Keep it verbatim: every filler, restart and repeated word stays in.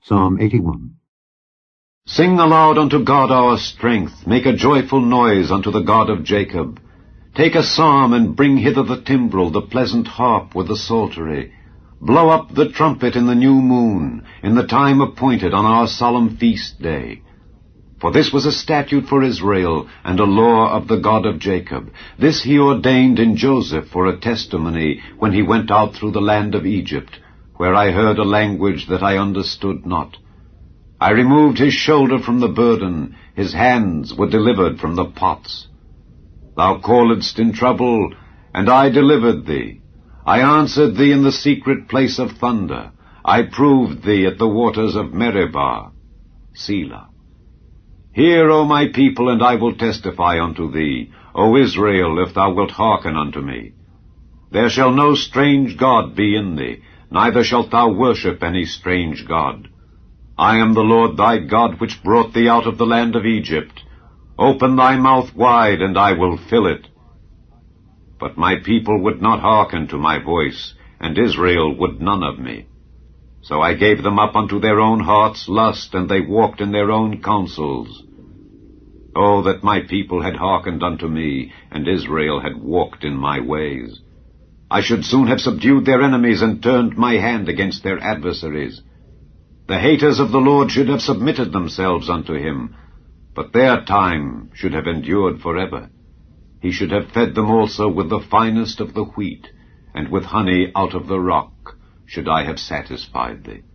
Psalm eighty-one. Sing aloud unto God our strength, make a joyful noise unto the God of Jacob. Take a psalm, and bring hither the timbrel, the pleasant harp with the psaltery. Blow up the trumpet in the new moon, in the time appointed on our solemn feast day. For this was a statute for Israel, and a law of the God of Jacob. This he ordained in Joseph for a testimony, when he went out through the land of Egypt, where I heard a language that I understood not. I removed his shoulder from the burden, his hands were delivered from the pots. Thou calledst in trouble, and I delivered thee. I answered thee in the secret place of thunder. I proved thee at the waters of Meribah. Selah. Hear, O my people, and I will testify unto thee, O Israel, if thou wilt hearken unto me. There shall no strange god be in thee, neither shalt thou worship any strange god. I am the Lord thy God, which brought thee out of the land of Egypt. Open thy mouth wide, and I will fill it. But my people would not hearken to my voice, and Israel would none of me. So I gave them up unto their own heart's lust, and they walked in their own counsels. Oh, that my people had hearkened unto me, and Israel had walked in my ways. I should soon have subdued their enemies, and turned my hand against their adversaries. The haters of the Lord should have submitted themselves unto him, but their time should have endured forever. He should have fed them also with the finest of the wheat, and with honey out of the rock should I have satisfied thee.